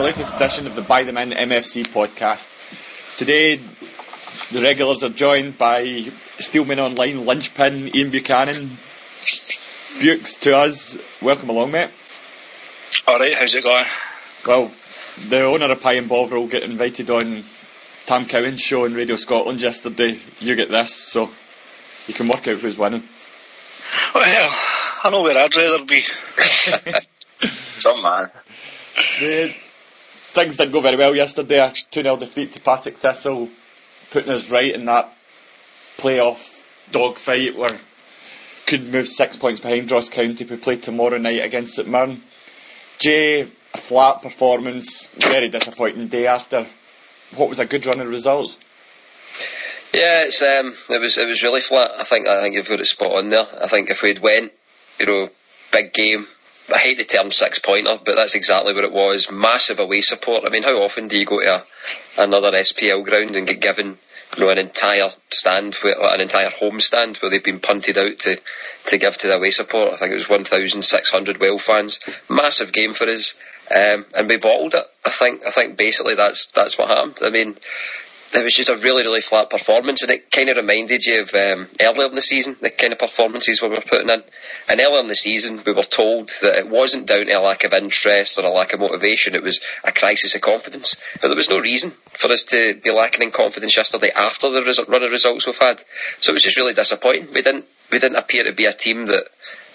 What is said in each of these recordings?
latest edition of the Buy Them In MFC podcast. Today, the regulars are joined by Steelman Online linchpin Ian Buchanan. Bukes to us, welcome along, mate. Alright, how's it going? Well, the owner of Pie and Bovril got invited on Tam Cowan's show on Radio Scotland yesterday. You get this, so you can work out who's winning. Well, I know where I'd rather be. Some man. Things didn't go very well yesterday. A 2-0 defeat to Partick Thistle, putting us right in that playoff dogfight where could move 6 points behind Ross County, who play tomorrow night against St Mirren. Jay, a flat performance, very disappointing day after what was a good run of results. Yeah, it was really flat. I think you've got it spot on there. I think if we'd went, big game. I hate the term 6-pointer, but that's exactly what it was. Massive away support. I mean, how often do you go to another SPL ground and get given, an entire stand, an entire home stand where they've been punted out to give to the away support? I think it was 1,600 Well fans. Massive game for us, and we bottled it. I think basically that's what happened. I mean, it was just a really, really flat performance, and it kind of reminded you of earlier in the season, the kind of performances we were putting in. And earlier in the season, we were told that it wasn't down to a lack of interest or a lack of motivation, it was a crisis of confidence. But there was no reason for us to be lacking in confidence yesterday after the run of results we've had. So it was just really disappointing. We didn't appear to be a team that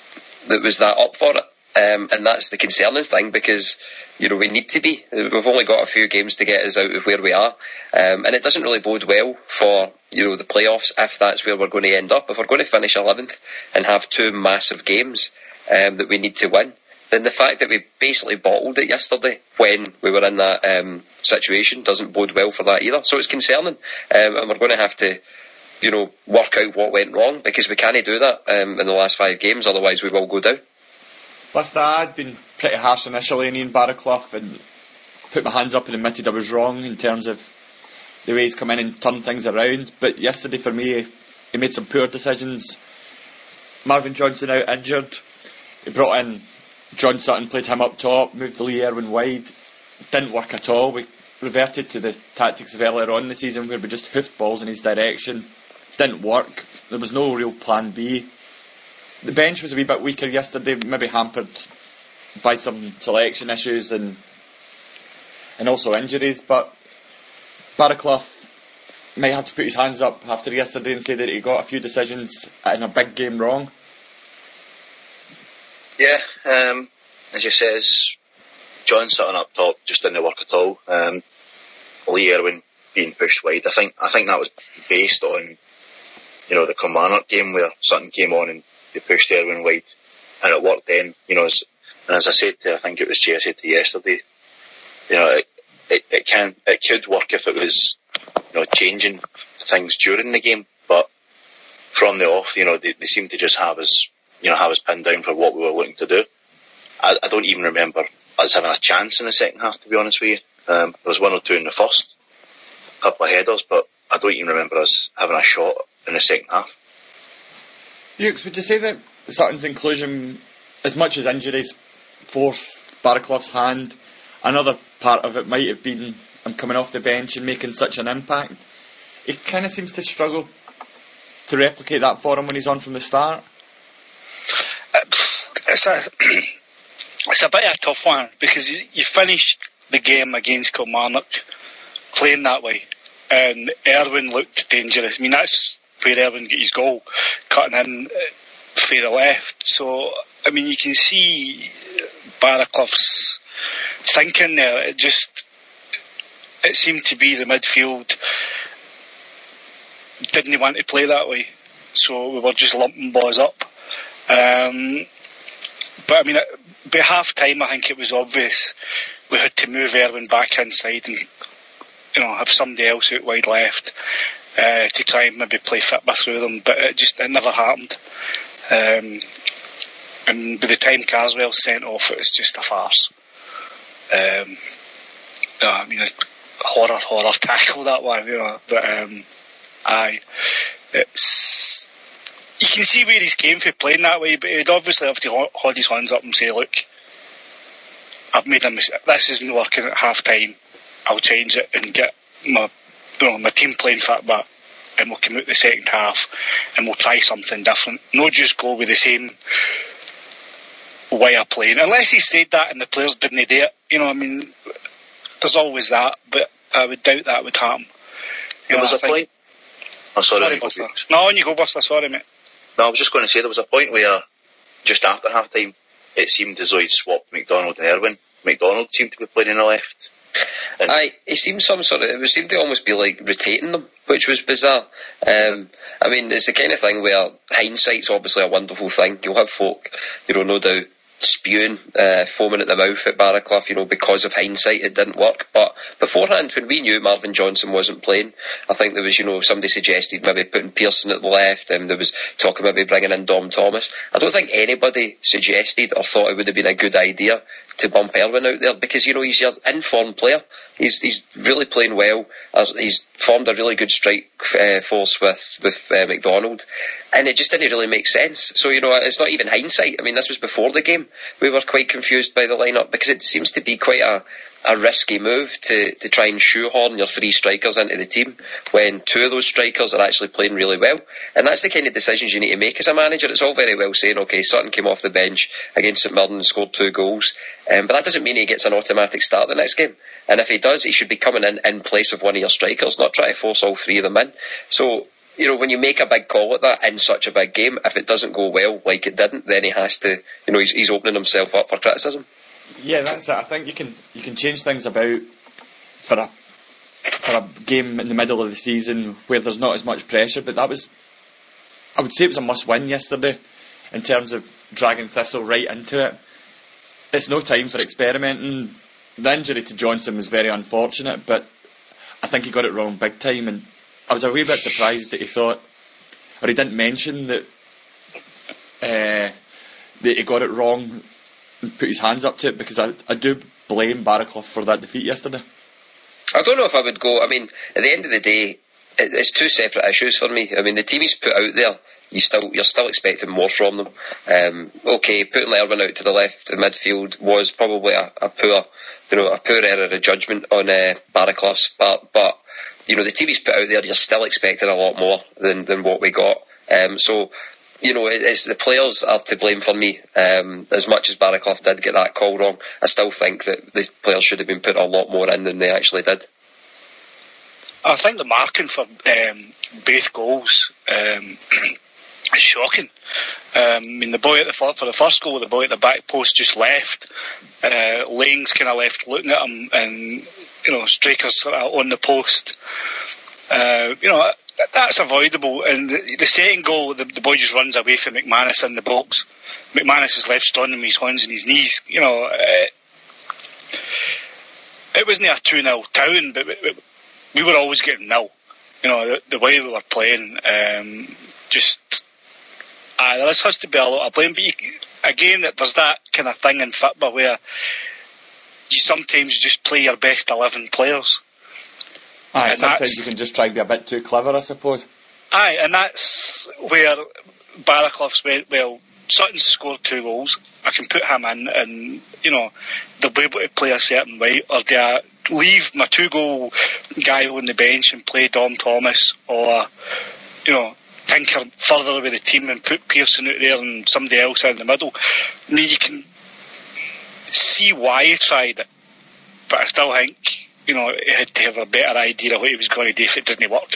was that up for it. And that's the concerning thing, because we need to be. We've only got a few games to get us out of where we are, and it doesn't really bode well for the playoffs if that's where we're going to end up. If we're going to finish 11th and have two massive games that we need to win, then the fact that we basically bottled it yesterday when we were in that situation doesn't bode well for that either. So it's concerning, and we're going to have to work out what went wrong, because we can't do that in the last 5 games, otherwise we will go down. Listen, I'd been pretty harsh initially on Ian Barraclough and put my hands up and admitted I was wrong in terms of the way he's come in and turned things around. But yesterday for me, he made some poor decisions. Marvin Johnson out injured. He brought in John Sutton, played him up top, moved Lee Erwin wide. It didn't work at all. We reverted to the tactics of earlier on in the season where we just hoofed balls in his direction. Didn't work. There was no real plan B. The bench was a wee bit weaker yesterday, maybe hampered by some selection issues and also injuries, but Barraclough may have to put his hands up after yesterday and say that he got a few decisions in a big game wrong. Yeah, as you says, John Sutton up top just didn't work at all. Lee Erwin being pushed wide. I think that was based on the Kilmarnock game where Sutton came on and they pushed Erwin wide, and it worked then. And as I said I think it was Jay, I said to you yesterday, it could work if it was changing things during the game, but from the off, they seemed to just have us pinned down for what we were looking to do. I don't even remember us having a chance in the second half, to be honest with you. There was 1 or 2 in the first, a couple of headers, but I don't even remember us having a shot in the second half. Hughes, would you say that Sutton's inclusion, as much as injuries forced Barraclough's hand, another part of it might have been him coming off the bench and making such an impact? He kind of seems to struggle to replicate that for him when he's on from the start. It's a bit of a tough one, because you finished the game against Kilmarnock playing that way, and Erwin looked dangerous. I mean, that's where Erwin got his goal, cutting in for the left. So, I mean, you can see Barraclough's thinking there. It seemed to be the midfield didn't want to play that way, so we were just lumping balls up. But I mean, by half time, I think it was obvious we had to move Erwin back inside and have somebody else out wide left to try and maybe play fitba through them, but it never happened. And by the time Carswell sent off, it was just a farce. I mean, horror tackle that one, but it's, you can see where he's came for playing that way, but he'd obviously have to hold his hands up and say, look, I've made a mistake. This isn't working at half time. I'll change it and get my team playing for that, and we'll come out the second half and we'll try something different. Not just go with the same way of playing. Unless he said that and the players didn't do it. You know, I mean, there's always that, but I would doubt that would happen. There was a point. Oh, sorry, Buster. No, on you go, Buster. Sorry, mate. No, I was just going to say there was a point where, just after half time, it seemed as though he'd swapped McDonald and Irwin. McDonald seemed to be playing on the left. It seemed it seemed to almost be like rotating them, which was bizarre. I mean, it's the kind of thing where hindsight's obviously a wonderful thing. You'll have folk, no doubt, spewing, foaming at the mouth at Barraclough, because of hindsight it didn't work. But beforehand, when we knew Marvin Johnson wasn't playing, I think there was, somebody suggested maybe putting Pearson at the left, and there was talk of maybe bringing in Dom Thomas. I don't think anybody suggested or thought it would have been a good idea to bump Irwin out there, because, he's your informed player. He's really playing well. He's formed a really good strike force with McDonald, and it just didn't really make sense. So, it's not even hindsight. I mean, this was before the game. We were quite confused by the lineup, because it seems to be quite a risky move to try and shoehorn your three strikers into the team when two of those strikers are actually playing really well. And that's the kind of decisions you need to make as a manager. It's all very well saying, okay, Sutton came off the bench against St Mirren and scored 2 goals, but that doesn't mean he gets an automatic start the next game. And if he does, he should be coming in place of one of your strikers, not try to force all 3 of them in. So, when you make a big call like that in such a big game, if it doesn't go well like it didn't, then he has to, he's opening himself up for criticism. Yeah, that's it. I think you can change things about for a game in the middle of the season where there's not as much pressure, but I would say it was a must-win yesterday in terms of dragging Thistle right into it. It's no time for experimenting. The injury to Johnson was very unfortunate, but I think he got it wrong big time, and I was a wee bit surprised that he didn't mention that he got it wrong and put his hands up to it, because I do blame Barraclough for that defeat yesterday. I don't know if I would go. I mean, at the end of the day, it's 2 separate issues for me. I mean, the team he's put out there, you're still expecting more from them. Okay, putting Irwin out to the left in midfield was probably a poor error of judgment on Barraclough's part, but the team he's put out there, you're still expecting a lot more than what we got. So, it's the players are to blame for me. As much as Barraclough did get that call wrong, I still think that the players should have been put a lot more in than they actually did. I think the marking for both goals is shocking. I mean, the boy for the first goal, the boy at the back post just left. Laing's kind of left looking at him, and Straker's sort of on the post. That's avoidable. And the second goal, the boy just runs away from McManus in the box. McManus is left standing with his hands on his knees. It wasn't a 2-0 town, but we were always getting nil. The way we were playing, there has to be a lot of blame. But again, there's that kind of thing in football where you sometimes just play your best 11 players. Aye, sometimes you can just try and be a bit too clever, I suppose. Aye, and that's where Barraclough's went, well, Sutton's scored 2 goals, I can put him in, and, they'll be able to play a certain way, or do I leave my 2-goal guy on the bench and play Dom Thomas, or, tinker further with the team and put Pearson out there and somebody else in the middle. I mean, you can see why he tried it, but I still think, he had to have a better idea of what he was going to do if it didn't work.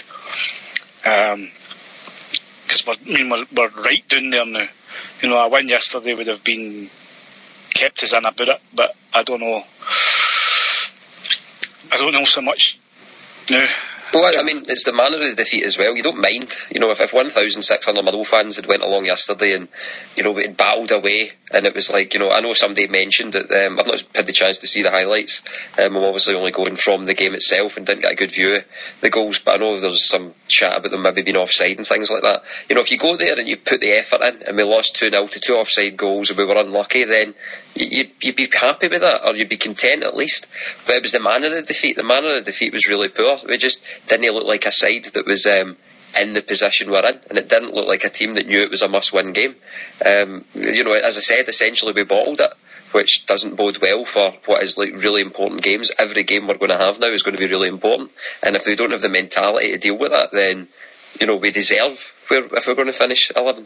Because we're right down there now. A win yesterday would have been kept us in about it, but I don't know so much now. Well, I mean, it's the manner of the defeat as well. You don't mind, if 1,600 Motherwell fans had went along yesterday and, we had battled away, and it was like, I know somebody mentioned that, I've not had the chance to see the highlights. I'm obviously only going from the game itself and didn't get a good view of the goals, but I know there's some chat about them maybe being offside and things like that. If you go there and you put the effort in, and we lost 2-0 to 2 offside goals and we were unlucky, then you'd be happy with that, or you'd be content at least. But it was the manner of the defeat. The manner of the defeat was really poor. We just didn't look like a side that was in the position we're in, and it didn't look like a team that knew it was a must-win game. As I said, essentially we bottled it, which doesn't bode well for what is like really important games. Every game we're going to have now is going to be really important, and if we don't have the mentality to deal with that, then we deserve if we're going to finish 11th.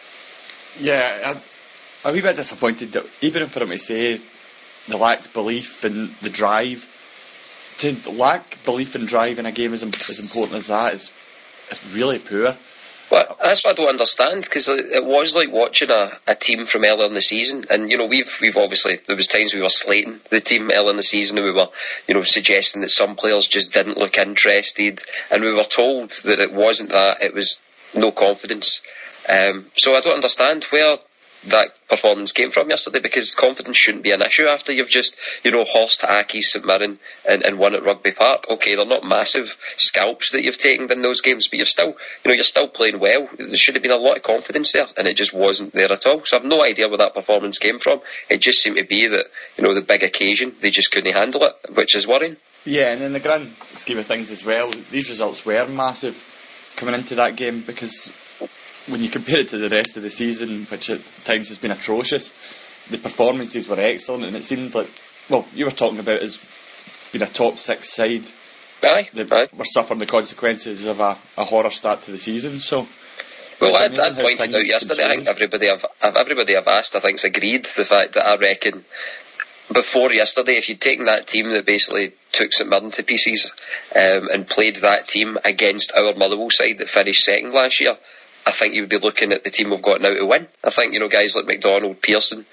Yeah, I'm a wee bit disappointed that even for him to say they lacked belief and the drive, to lack belief and drive in a game as important as that is really poor. But that's what I don't understand, because it was like watching a team from earlier in the season, and we've obviously, there was times we were slating the team earlier in the season, and we were suggesting that some players just didn't look interested, and we were told that it wasn't that, it was no confidence. So I don't understand where that performance came from yesterday, because confidence shouldn't be an issue after you've just horsed Accies, St Mirren and won at Rugby Park. Okay, they're not massive scalps that you've taken in those games, but you're still playing well. There should have been a lot of confidence there, and it just wasn't there at all. So I've no idea where that performance came from. It just seemed to be that the big occasion, they just couldn't handle it, which is worrying. Yeah, and in the grand scheme of things as well, these results were massive coming into that game, because when you compare it to the rest of the season, which at times has been atrocious, the performances were excellent, and it seemed like, you were talking about as being a top 6 side. Aye. We're suffering the consequences of a horror start to the season. So, well, I'd pointed out yesterday, I think everybody I've asked, I think, has agreed the fact that I reckon before yesterday, if you'd taken that team that basically took St Mirren to pieces and played that team against our Motherwell side that finished second last year, I think you would be looking at the team we've got now to win. I think, guys like McDonald, Pearson,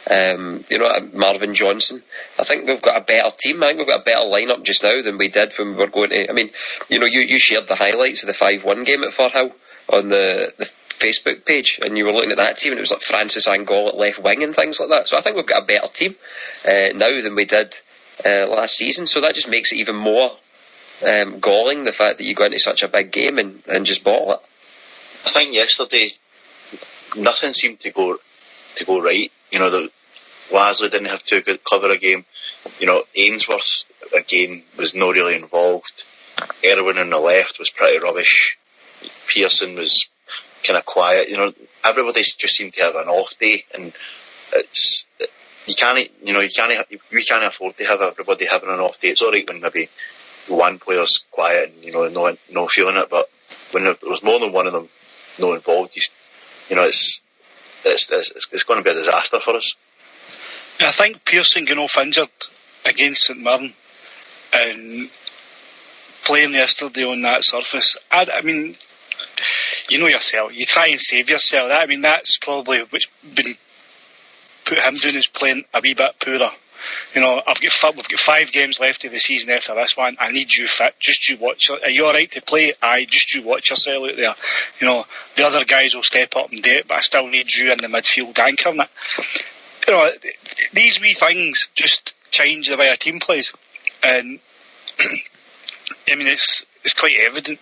Marvin Johnson. I think we've got a better team. I think we've got a better lineup just now than we did when we were going to. I mean, you shared the highlights of the 5-1 game at Firhill on the Facebook page, and you were looking at that team, and it was like Francis Angol at left wing and things like that. So I think we've got a better team now than we did last season. So that just makes it even more galling, the fact that you go into such a big game and just bottle it. I think yesterday nothing seemed to go right. Lasley didn't have too good cover a game. Ainsworth again was not really involved. Irwin on the left was pretty rubbish. Pearson was kind of quiet. Everybody just seemed to have an off day, and we can't afford to have everybody having an off day. It's alright when maybe one player's quiet and no feeling it, but when there was more than one of them not involved, it's going to be a disaster for us. I think Pearson going off injured against St Mirren and playing yesterday on that surface, I mean, yourself, you try and save yourself. That's probably what's been put him doing, is playing a wee bit poorer. We've got 5 games left of the season after this one. I need you fit. Just you watch. Are you alright to play? Aye, just you watch yourself out there. The other guys will step up and do it, but I still need you in the midfield anchoring it. These wee things just change the way a team plays. And, it's quite evident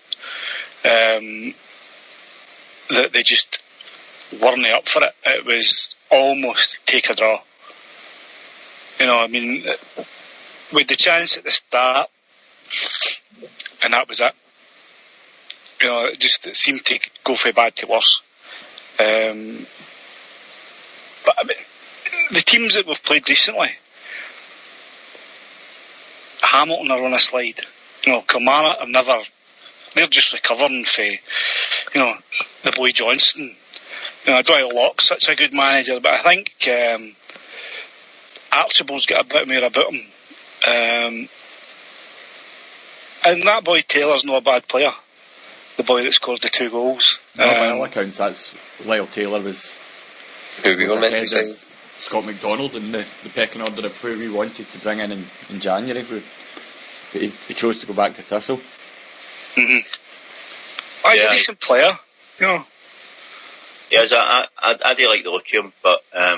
that they just weren't up for it. It was almost take a draw. With the chance at the start, and that was it. It seemed to go from bad to worse. But the teams that we've played recently, Hamilton are on a slide. Kilmarnock they're just recovering from, the boy Johnston. Doyle Locke's such a good manager, but I think Archibald's got a bit more about him. And that boy Taylor's not a bad player. The boy that scored the 2 goals. No, by all accounts, that's Lyle Taylor was who we were meant to say. Scott McDonald in the pecking order of who we wanted to bring in January, but he chose to go back to Thistle. Mm-hmm. He's a decent player. Yeah, I do like the look of him, but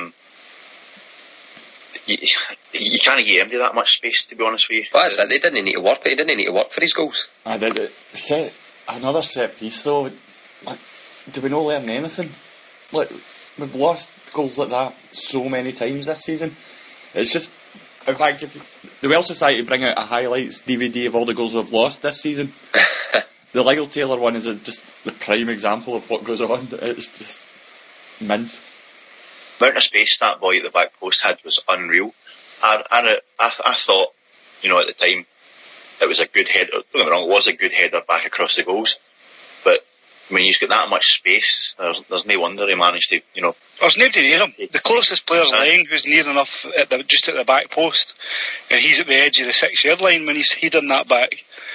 you can't give empty that much space, to be honest with you. Well, that's it. He didn't need to work, but he didn't need to work for his goals. I did. Another set piece though. Do we not learn anything? We've lost goals like that so many times this season. It's just, in fact, if the Welsh Society bring out a highlights DVD of all the goals we've lost this season, the Lyle Taylor one is just the prime example of what goes on. It's just mince. The amount of space that boy at the back post had was unreal. I thought, you know, at the time, it was a good header. Don't get me wrong, it was a good header back across the goals. But when you've got that much space, there's no wonder he managed to, you know. There's nobody near him. The closest player's lying who's near enough just at the back post, and he's at the edge of the 6-yard line when he done that back.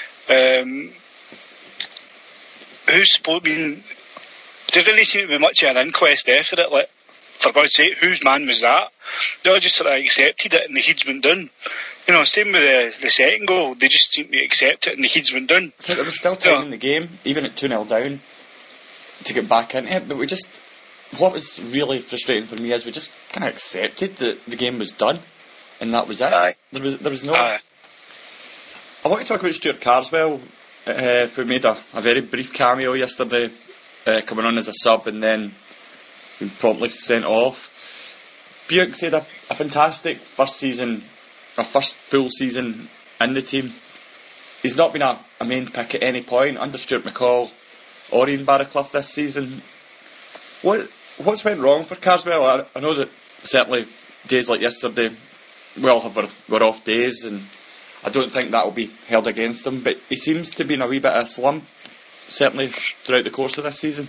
There didn't seem to be much of an inquest after it. Like, for God's sake, whose man was that? They all just sort of accepted it and the heads went down. You know, same with the second goal. They just seemed to accept it and the heads went down. So there was still time in the game, even at 2-0 down, to get back into it. But what was really frustrating for me is we just kind of accepted that the game was done, and that was it. Aye. There was no. Aye. I want to talk about Stuart Carswell, who made a very brief cameo yesterday, coming on as a sub and then been promptly sent off. Buick's had a fantastic first full season in the team. He's not been a main pick at any point under Stuart McCall or Ian Barraclough this season. What's went wrong for Carswell? I know that certainly days like yesterday were off days, and I don't think that will be held against him, but he seems to be in a wee bit of a slump, certainly throughout the course of this season.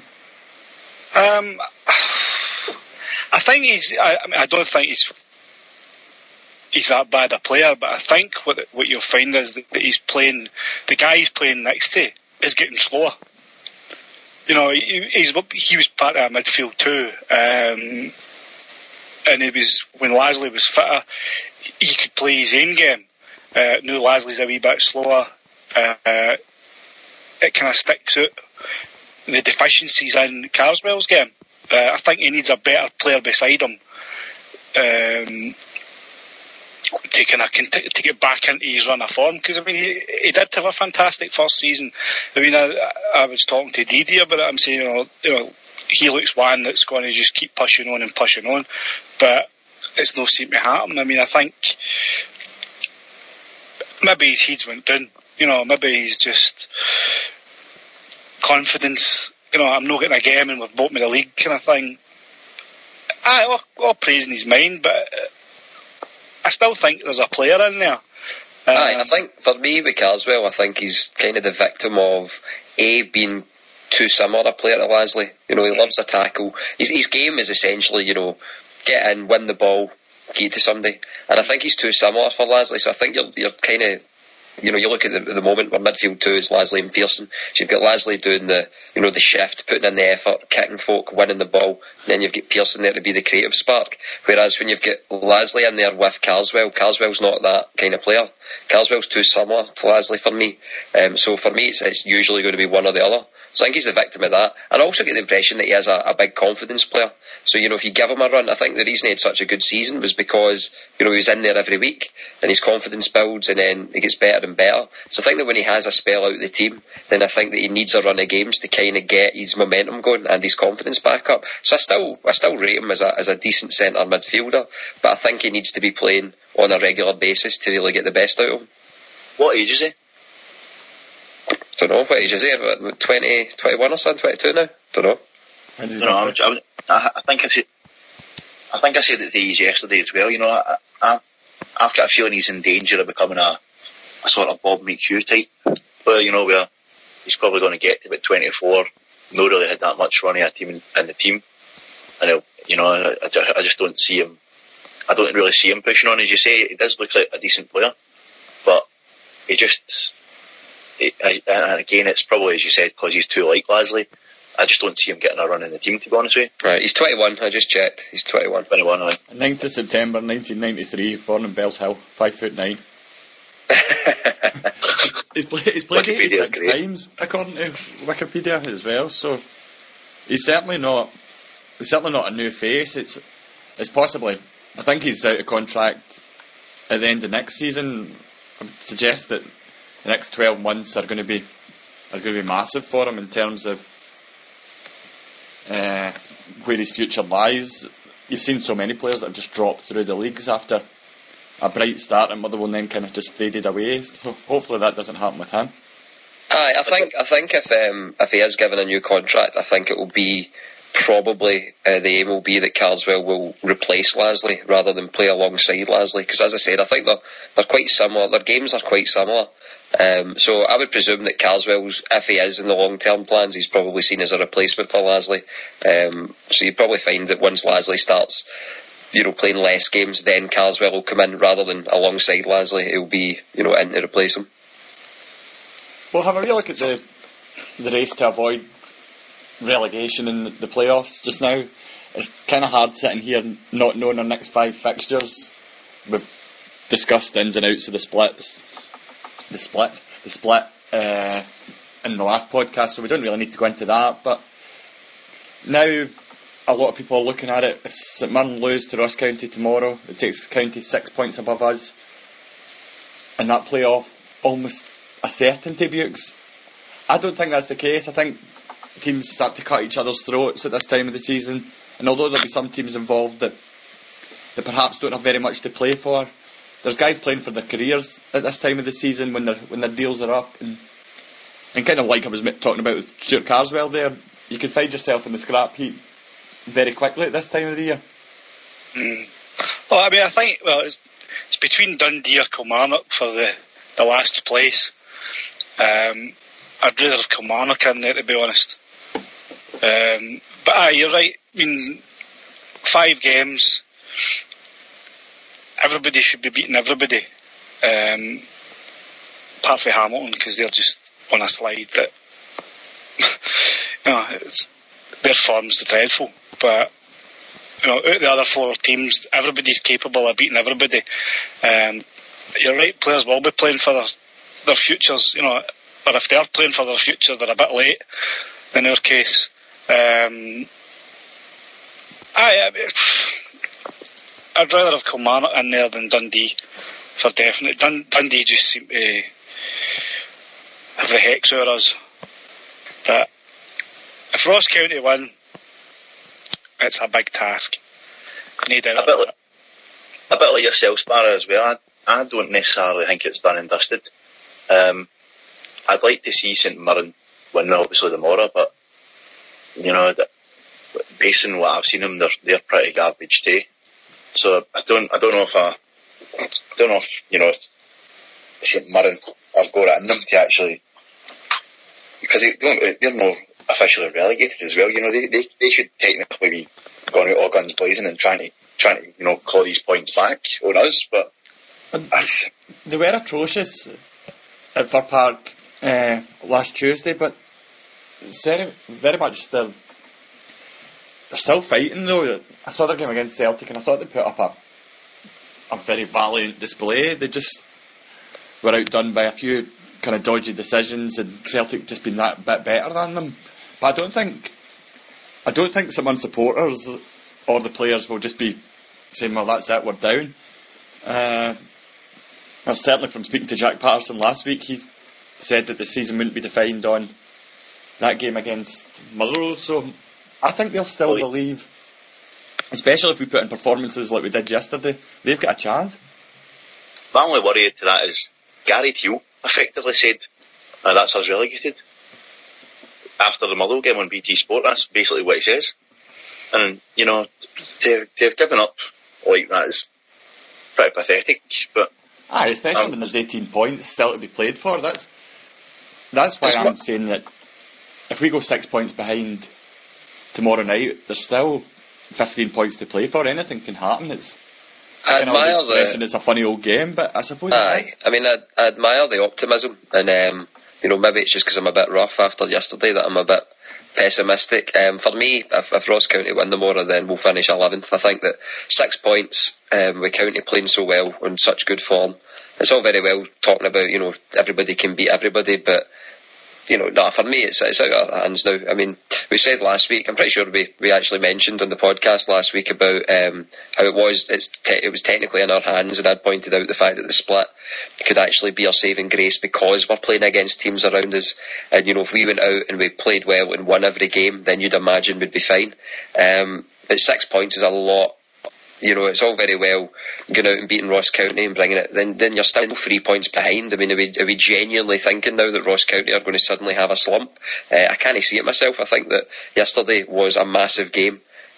I think I don't think he's that bad a player, but I think what you'll find is that the guy he's playing next to is getting slower. You know, he was part of midfield too, and when Lasley was fitter, he could play his own game. Now Lasley's a wee bit slower. It kind of sticks out the deficiencies in Carswell's game. I think he needs a better player beside him to get back into his run of form. Because I mean, he did have a fantastic first season. I mean, I was talking to Didi about it. I'm saying, you know, he looks one that's going to just keep pushing on, but it's no seem to happen. I mean, I think maybe his heads went down. You know, maybe he's just confidence. You know, I'm not getting a game and we've bought me the league kind of thing. All praise in his mind, but I still think there's a player in there. I think for me with Carswell, I think he's kind of the victim of being too similar a player to Lasley. You know, he loves a tackle. His game is essentially, you know, get in, win the ball, get it to somebody. And I think he's too similar for Lasley. So I think you're kind of, you know, you look at the moment where midfield two is Lasley and Pearson. So you've got Lasley doing the shift, putting in the effort, kicking folk, winning the ball. And then you've got Pearson there to be the creative spark. Whereas when you've got Lasley in there with Carswell's not that kind of player. Carswell's too similar to Lasley for me. So for me, it's usually going to be one or the other. So I think he's the victim of that. And I also get the impression that he has a big confidence player. So, you know, if you give him a run, I think the reason he had such a good season was because, you know, he was in there every week and his confidence builds and then it gets better and better. So I think that when he has a spell out of the team, then I think that he needs a run of games to kind of get his momentum going and his confidence back up. So I still rate him as a decent centre midfielder, but I think he needs to be playing on a regular basis to really get the best out of him. What age is he? Don't know, what age is he? 20, 21 or something, 22 now? Don't know. I think I said it to you yesterday as well. You know, I've got a feeling he's in danger of becoming a sort of Bob McHugh type player. You know, where he's probably going to get to about 24. Not really had that much running a team in the team, and I just don't see him. I don't really see him pushing on. As you say, he does look like a decent player, but he just. And again, it's probably, as you said, because he's too like Lasley. I just don't see him getting a run in the team, to be honest with you. Right, he's 21, I just checked. He's 21. 21, aye. 9th of September 1993, born in Bells Hill, 5'9". he's played 86 times, according to Wikipedia as well, so he's certainly not a new face. It's possibly, I think he's out of contract at the end of next season. I would suggest that the next 12 months are going to be massive for him in terms of where his future lies. You've seen so many players that have just dropped through the leagues after a bright start at Motherwell and then kind of just faded away. So hopefully that doesn't happen with him. I think if he is given a new contract, I think it will be probably the aim will be that Carswell will replace Lasley rather than play alongside Lasley, because as I said, I think they're quite similar. Their games are quite similar. So I would presume that Carswell's, if he is in the long-term plans, he's probably seen as a replacement for Lasley. So you probably find that once Lasley starts, playing less games, then Carswell will come in rather than alongside Lasley. He'll be, in to replace him. Well, have a real look at the race to avoid relegation in the playoffs just now. It's kind of hard sitting here not knowing our next 5 fixtures. We've discussed the ins and outs of the split in the last podcast, so we don't really need to go into that. But now a lot of people are looking at it. If St Mirren lose to Ross County tomorrow, it takes County 6 points above us, and that playoff almost a certainty, Bukes. I don't think that's the case. I think teams start to cut each other's throats at this time of the season, and although there'll be some teams involved that perhaps don't have very much to play for, there's guys playing for their careers at this time of the season when their deals are up, and kind of like I was talking about with Stuart Carswell there, you can find yourself in the scrap heap very quickly at this time of the year. Well, I mean, I think it's between Dundee or Kilmarnock for the last place. I'd rather have Kilmarnock in there, to be honest. But you're right. I mean, 5 games, everybody should be beating everybody, apart from Hamilton, because they're just on a slide that their form's dreadful. But out of the other 4 teams, everybody's capable of beating everybody. You're right, players will be playing for their futures, or if they are playing for their future, they're a bit late in our case. I'd rather have Kilmarnock in there than Dundee, for definite. Dundee just seem to have the hex over us. But if Ross County win, it's a big task. A bit like yourself, Sparrow, as well. I don't necessarily think it's done and dusted. I'd like to see St Mirren win, obviously, tomorrow, but based on what I've seen them, they're pretty garbage too. So I don't know if St Mirren have got it in them to actually, because they're not officially relegated as well. They should technically be going out all guns blazing and trying to claw these points back on us. But they were atrocious at Fir Park last Tuesday, but it's very much they're still fighting though. I saw their game against Celtic and I thought they put up a very valiant display. They just were outdone by a few kind of dodgy decisions, and Celtic just been that bit better than them. But I don't think some supporters or the players will just be saying, well, that's it, we're down. Certainly from speaking to Jack Patterson last week, he said that the season wouldn't be defined on that game against Motherwell, so I think they'll still believe, especially if we put in performances like we did yesterday, they've got a chance. My only worry to that is Gary Teal effectively said, that's us relegated. After the Motherwell game on BT Sport, that's basically what he says. And, to have given up like that is pretty pathetic, but... especially when there's 18 points still to be played for. That's why I'm saying that if we go 6 points behind tomorrow night, there's still 15 points to play for. Anything can happen. It's a funny old game, but I suppose I admire the optimism, and maybe it's just because I'm a bit rough after yesterday that I'm a bit pessimistic. For me, if Ross County win tomorrow, then we'll finish 11th. I think that 6 points, with County playing so well, on such good form, it's all very well talking about, everybody can beat everybody, but for me it's out of our hands now. I mean, we said last week, I'm pretty sure we actually mentioned on the podcast last week about how it was technically in our hands, and I'd pointed out the fact that the split could actually be our saving grace because we're playing against teams around us, and if we went out and we played well and won every game, then you'd imagine we'd be fine. But 6 points is a lot it's all very well going out and beating Ross County and bringing it, then you're still 3 points behind. I mean, are we genuinely thinking now that Ross County are going to suddenly have a slump? I can't see it myself. I think that yesterday was a massive game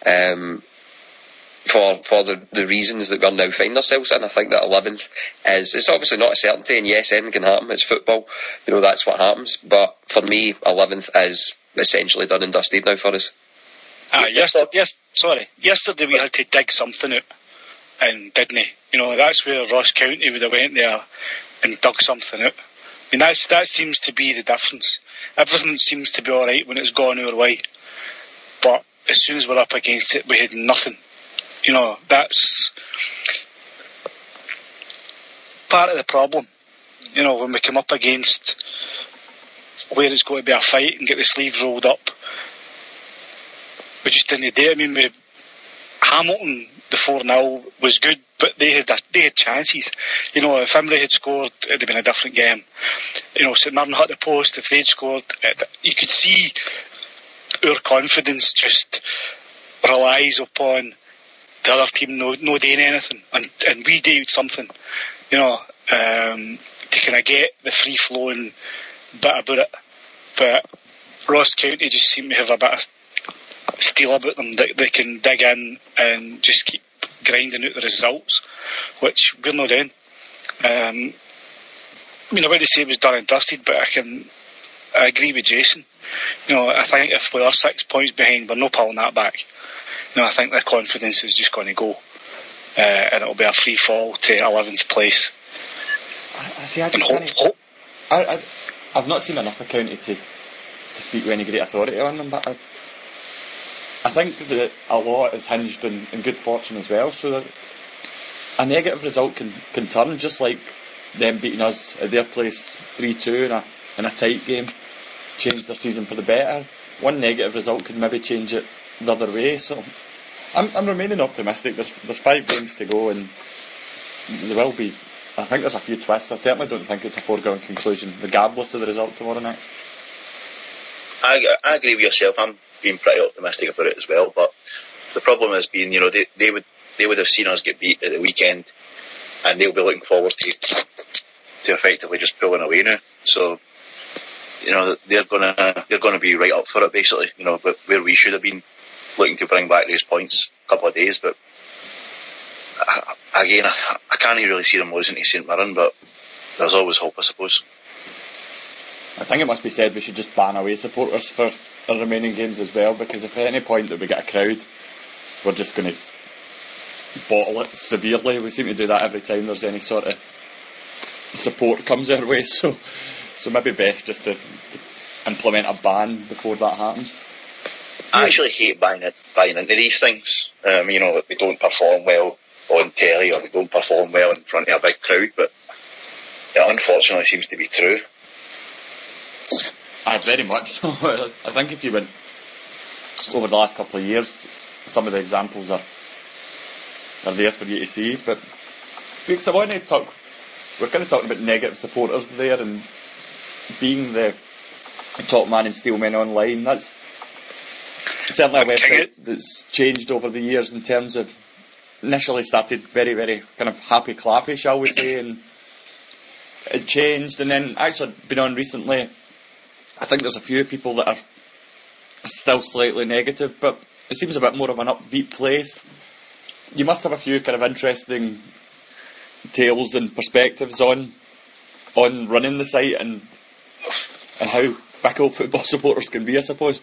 for the reasons that we're now finding ourselves in. I think that 11th it's obviously not a certainty, and yes, anything can happen. It's football, that's what happens. But for me, 11th is essentially done and dusted now for us. Yesterday we had to dig something out, and didn't he? That's where Ross County would have went there and dug something out. I mean, that seems to be the difference. Everything seems to be all right when it's gone our way, but as soon as we're up against it, we had nothing. That's part of the problem. When we come up against where it's going to be a fight and get the sleeves rolled up, we just didn't do it. I mean, Hamilton, the 4-0 was good, but they had chances. If Imrie had scored, it would have been a different game. St Mirren hit the post. If they'd scored, you could see our confidence just relies upon the other team no doing anything, and we do something, to kind of get the free-flowing bit about it. But Ross County just seem to have a bit of steel about them that they can dig in and just keep grinding out the results, which we're not doing. I wouldn't say it was done and dusted, but I agree with Jason. I think if we are 6 points behind, we're not pulling that back. I think their confidence is just going to go, and it'll be a free fall to 11th place. I've not seen enough of County to speak with any great authority on them, but I think that a lot is hinged on good fortune as well, so that a negative result can turn, just like them beating us at their place 3-2 in a tight game, change their season for the better. One negative result could maybe change it the other way, so I'm remaining optimistic. There's 5 games to go, and there will be, I think there's a few twists. I certainly don't think it's a foregone conclusion regardless of the result tomorrow night. I agree with yourself. I'm being pretty optimistic about it as well, but the problem has been, they would have seen us get beat at the weekend, and they'll be looking forward to effectively just pulling away now. So they're gonna be right up for it, basically. Where we should have been looking to bring back these points a couple of days, but again, I can't really see them losing to St Mirren, but there's always hope, I suppose. I think it must be said we should just ban away supporters for the remaining games as well, because if at any point that we get a crowd, we're just going to bottle it severely. We seem to do that every time there's any sort of support comes our way, so maybe best just to implement a ban before that happens. I actually hate buying into these things. If we don't perform well on telly or we don't perform well in front of a big crowd, but it unfortunately seems to be true. Very much so. I think if you went over the last couple of years, some of the examples are there for you to see. But because I want to talk, we're kind of talking about negative supporters there, and being the top man in Steelmen Online. That's certainly a website that's changed over the years in terms of initially started very, very kind of happy clappy, shall we say, and it changed, and then actually been on recently. I think there's a few people that are still slightly negative, but it seems a bit more of an upbeat place. You must have a few kind of interesting tales and perspectives on running the site and how fickle football supporters can be, I suppose.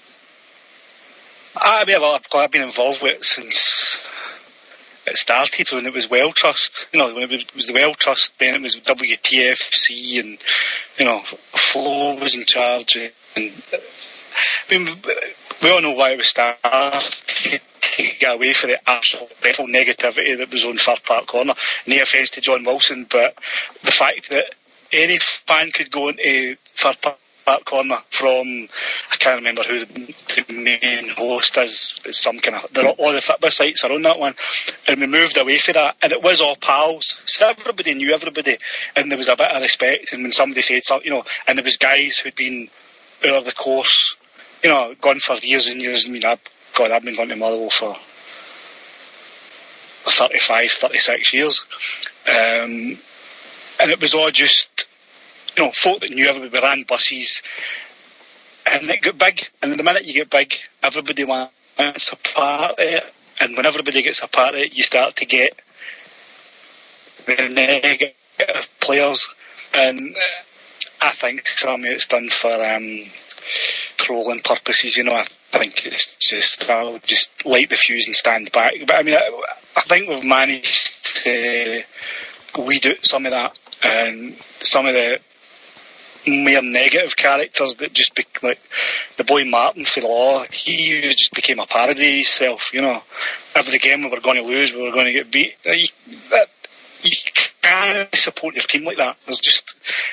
I've been involved with it since it started, when it was Well Trust. When it was the Well Trust, then it was WTFC, and Flo was in charge. And we all know why it was started, to get away from the absolute negativity that was on Fir Park Corner. No offence to John Wilson, but the fact that any fan could go into Fir Park Corner from, I can't remember who the main host is, it's some kind of, all the Fitbit sites are on that one, and we moved away from that, and it was all pals, so everybody knew everybody, and there was a bit of respect, and when somebody said something, and there was guys who'd been out of the course, gone for years and years. I mean, I've been going to Motherwell for 35, 36 years. And it was all just, folk that knew everybody. We ran buses, and it got big. And the minute you get big, everybody wants a part of it. And when everybody gets a part of it, you start to get the negative players. And I think some of it's done for trolling purposes. I think it's just, I'll just light the fuse and stand back. But I mean, I think we've managed to weed out some of that, and some of the more negative characters that just like the boy Martin for the Law. He just became a parody of himself. Every game we were going to lose, we were going to get beat. You can't support your team like that. There's just,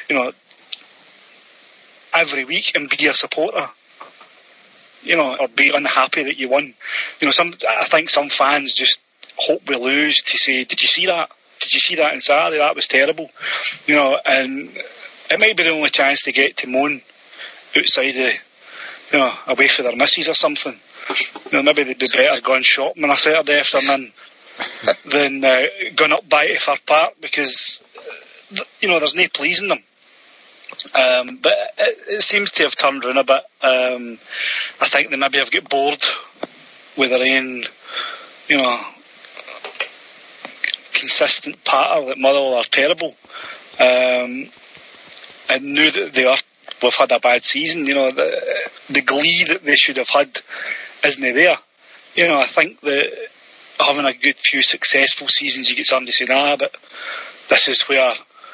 every week and be a supporter, or be unhappy that you won. I think some fans just hope we lose to say, did you see that? Did you see that on Saturday? That was terrible. And it might be the only chance to get to moan outside away for their missus or something. Maybe they'd be better going shopping on a Saturday afternoon than going up by to Fir Park, because there's no pleasing them. But it seems to have turned around a bit. I think they maybe have got bored with their own, consistent patter that Motherwell are terrible. And knew that we've had a bad season. The glee that they should have had isn't there. I think that having a good few successful seasons, you get somebody saying, but this is where,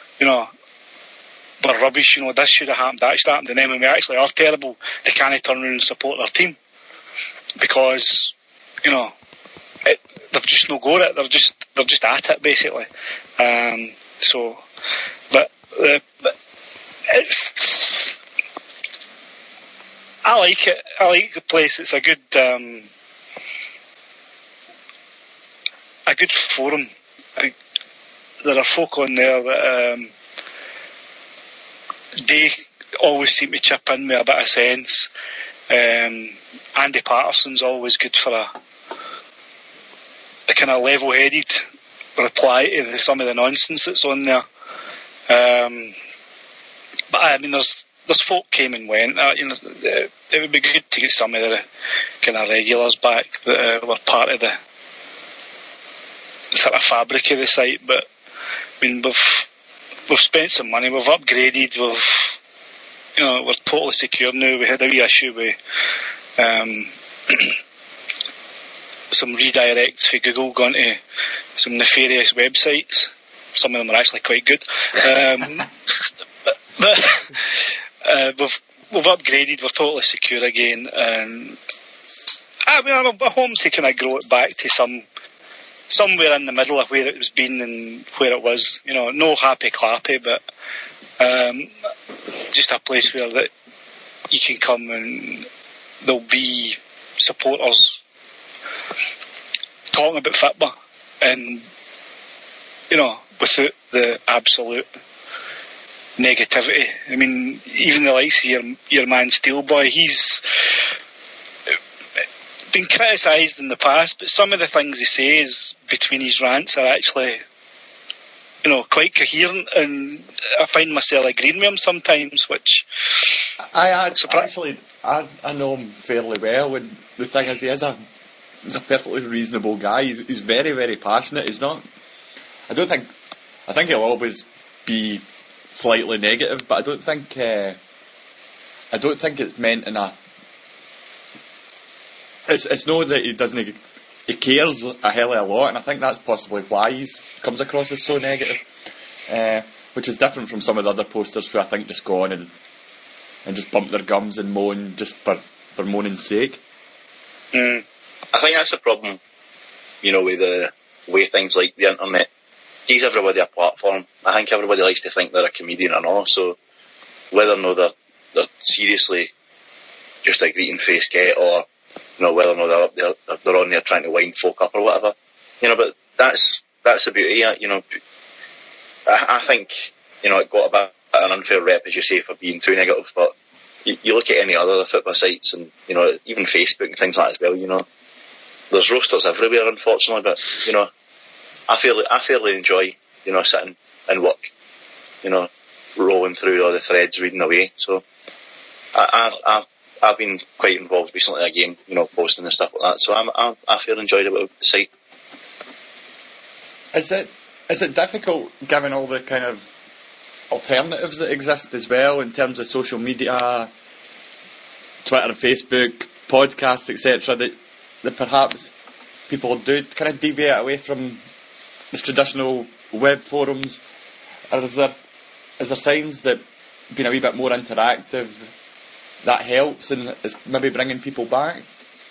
we're rubbish, this should have happened, that should have happened, and then when we actually are terrible, they can't turn around and support their team, because, they've just no go at it, they're just at it, basically. But it's, I like it. I like the place. It's a good forum. There are folk on there that they always seem to chip in with a bit of sense. Andy Patterson's always good for a kind of level-headed reply to some of the nonsense that's on there. But I mean, there's folk came and went. It would be good to get some of the kind of regulars back that were part of the sort of fabric of the site. But I mean, we've spent some money, we've upgraded, we're totally secure now. We had a wee issue with some redirects for Google going to some nefarious websites. Some of them are actually quite good. But we've upgraded, we're totally secure again, and I'm hoping to kind of grow it back to somewhere in the middle of where it was been and where it was. No happy clappy, but just a place where that you can come and there'll be supporters talking about football, and without the absolute negativity. I mean, even the likes of your man Steelboy, he's been criticised in the past, but some of the things he says between his rants are actually, quite coherent, and I find myself agreeing with him sometimes, which I know him fairly well, and the thing is, he's a perfectly reasonable guy. He's very, very passionate. He's not. I think he'll always be slightly negative, but I don't think it's meant in a. It's not that he doesn't. He cares a hell of a lot, and I think that's possibly why he comes across as so negative, which is different from some of the other posters who I think just go on and just bump their gums and moan just for moaning's sake. I think that's the problem, with the way things like the internet gives everybody a platform. I think everybody likes to think they're a comedian and all, so whether or not they're seriously just a greeting face get, or whether or not they're on there trying to wind folk up or whatever, but that's the beauty. I think it got a bit an unfair rep, as you say, for being too negative, but you look at any other football sites and even Facebook and things like that as well. There's roasters everywhere, unfortunately, but I fairly enjoy, sitting and work, rolling through all the threads, reading away. So I've been quite involved recently in a game, posting and stuff like that. So I feel enjoyed about the site. Is it difficult given all the kind of alternatives that exist as well in terms of social media, Twitter and Facebook, podcasts, etc., that perhaps people do kind of deviate away from the traditional web forums? Or is there signs that being a wee bit more interactive that helps and is maybe bringing people back?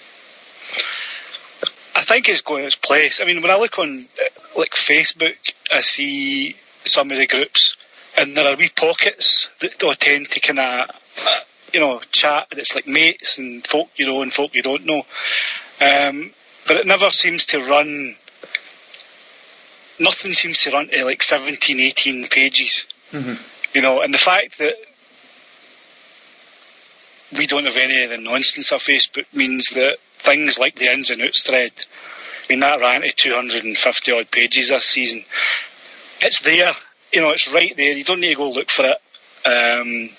I think it's going its place. I mean, when I look on like Facebook, I see some of the groups, and there are wee pockets that tend to kind of, chat, and it's like mates and folk you know and folk you don't know. But it never seems to run. Nothing seems to run to like 17, 18 pages. Mm-hmm. And the fact that we don't have any of the nonsense of Facebook means that things like the ins and outs thread, that ran to 250 odd pages this season. It's there, it's right there. You don't need to go look for it.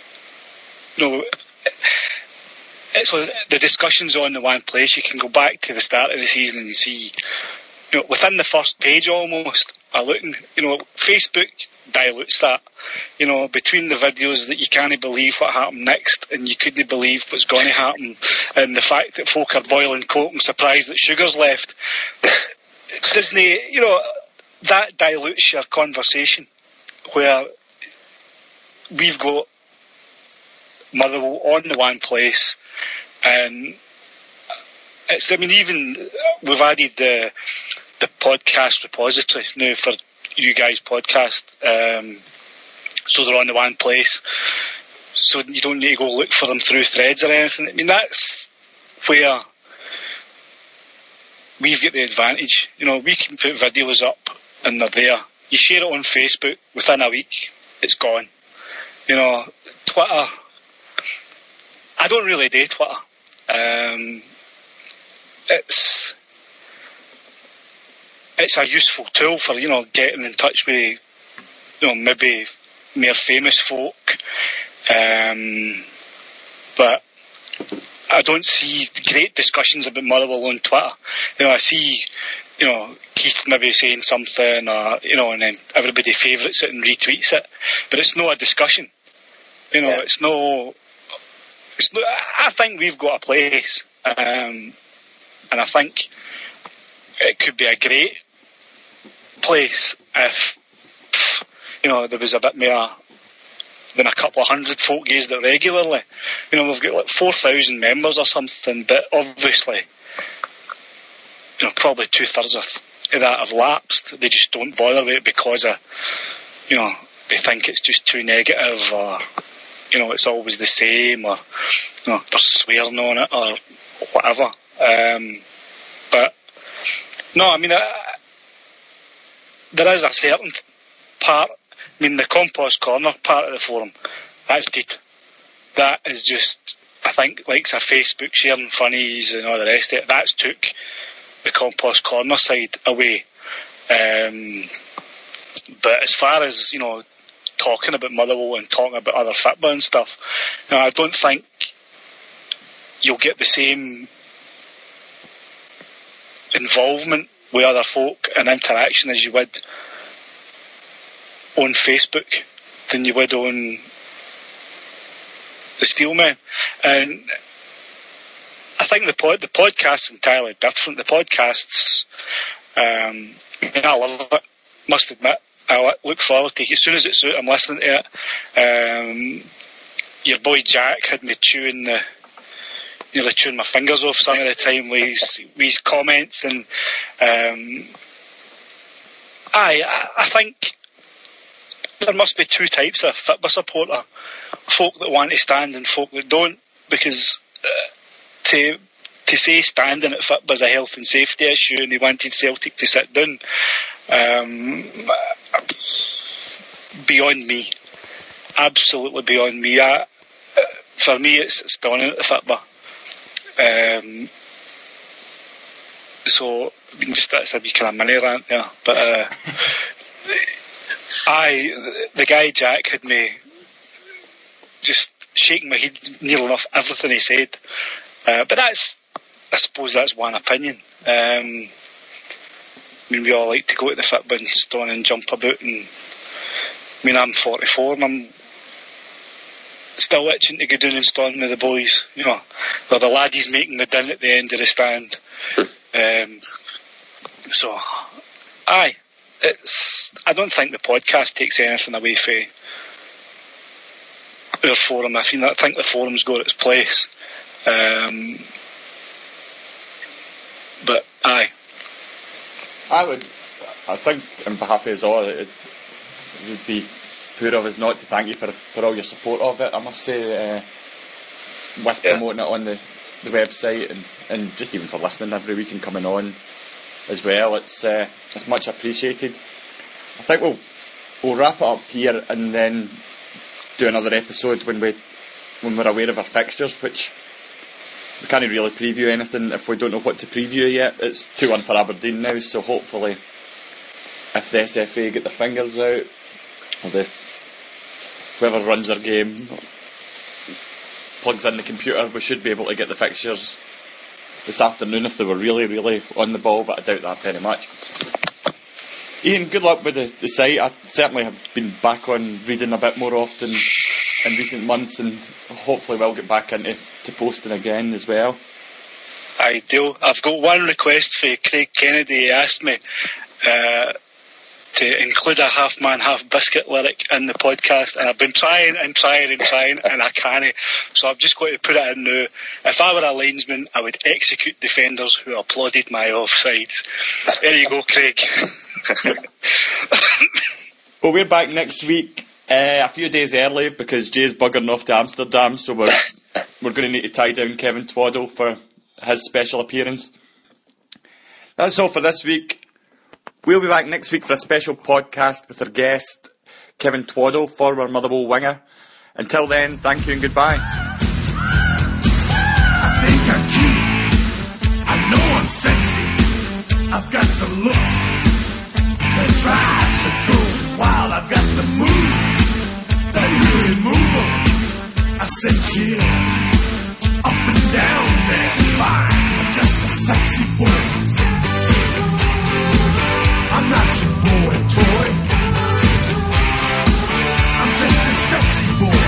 It's the discussions on the one place. You can go back to the start of the season and see, within the first page almost, Facebook dilutes that. Between the videos that you can't believe what happened next and you couldn't believe what's going to happen, and the fact that folk are boiling coke and surprised that Sugar's left, Disney, that dilutes your conversation, where we've got Motherwell on the one place, and even we've added the podcast repository now for you guys podcast, so they're on the one place, so you don't need to go look for them through threads or anything. That's where we've got the advantage. We can put videos up and they're there. You share it on Facebook, within a week it's gone. Twitter, I don't really do Twitter. It's a useful tool for, getting in touch with, maybe more famous folk. But I don't see great discussions about Motherwell on Twitter. I see, Keith maybe saying something, or, and then everybody favourites it and retweets it. But it's not a discussion. It's no. I think we've got a place, and I think it could be a great place if there was a bit more than a couple of hundred folk used it regularly. We've got like 4,000 members or something, but obviously, probably 2/3 of that have lapsed. They just don't bother with it because of, they think it's just too negative, or it's always the same, or they're swearing on it or whatever. But no, there is a certain part. The Compost Corner part of the forum, that's dead. That is just, I think, like a Facebook sharing funnies and all the rest of it. That's took the Compost Corner side away. But as far as, talking about Motherwell and talking about other football and stuff, I don't think you'll get the same involvement with other folk and interaction as you would on Facebook than you would on the Steelmen. And I think the podcast's entirely different. The podcasts, I love it, must admit. I look forward to it. As soon as it's out, I'm listening to it. Your boy Jack had me nearly chewing my fingers off some of the time with his comments, and I think there must be two types of football supporter: folk that want to stand and folk that don't. Because to say standing at football is a health and safety issue, and they wanted Celtic to sit down, beyond me, absolutely beyond me. For me, it's stunning at the football. So, I mean, just that's a wee kind of mini rant there. But, the guy Jack had me just shaking my head nearly enough everything he said. But I suppose that's one opinion. I mean, we all like to go to the Fitbin Stone and jump about, and I mean, I'm 44 and I'm still itching to go down and Stone with the boys. You know, they're the laddies making the din at the end of the stand. So, I don't think the podcast takes anything away from our forum. I think the forum's got its place. But I think on behalf of us all, it would be poor of us not to thank you for all your support of it. I must say, with promoting it on the website and just even for listening every week and coming on as well, it's much appreciated. I think we'll wrap it up here and then do another episode when we're aware of our fixtures, which we can't really preview anything if we don't know what to preview yet. It's 2-1 for Aberdeen now, so hopefully if the SFA get their fingers out, or whoever runs their game plugs in the computer, we should be able to get the fixtures this afternoon if they were really, really on the ball, but I doubt that very much. Ian, good luck with the site. I certainly have been back on reading a bit more often in recent months, and hopefully we'll get back into posting again as well. Ideal. I've got one request for Craig Kennedy. He asked me to include a half man, half biscuit lyric in the podcast, and I've been trying, and I can't. So I've just got to put it in now. If I were a linesman, I would execute defenders who applauded my offsides. There you go, Craig. Well, we're back next week, a few days early, because Jay's buggering off to Amsterdam, so we're going to need to tie down Kevin Twaddle for his special appearance. That's all for this week. We'll be back next week for a special podcast with our guest, Kevin Twaddle, former Motherwell winger. Until then, thank you and goodbye. I think I'm cute. I know I'm sexy. I've got the looks that drive so cool. While I've got the move that really move 'em. I said chill, up and down their spine. I'm just a sexy boy. I'm not your boy toy. I'm just a sexy boy.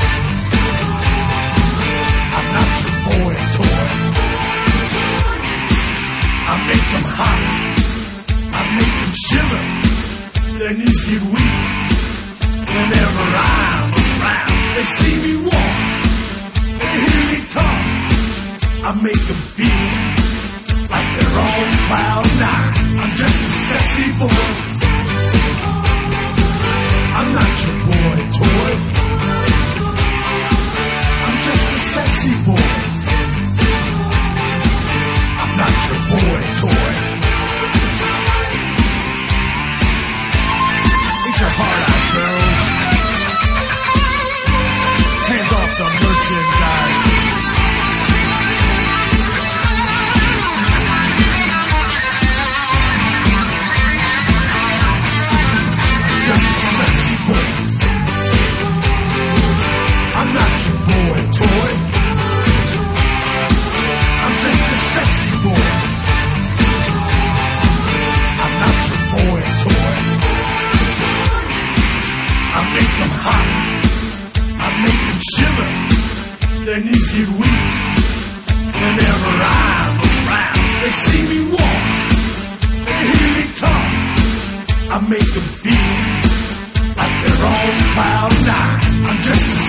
I'm not your boy toy. I make them hot. I make them shiver. Their knees get weak whenever I'm around. They see me walk. They hear me talk. I make them feel like they're on cloud nine. I'm just a sexy boy. I'm not your boy toy. I'm just a sexy boy. I'm not your boy toy. Ain't your heart out, girl? Hands off the merchandise. I'm not your boy toy. I'm just a sexy boy. I'm not your boy toy. I make them hot. I make them shiver. Their knees get weak whenever I'm around. They see me walk. They hear me talk. I make them feel like they're on cloud nine. I'm just a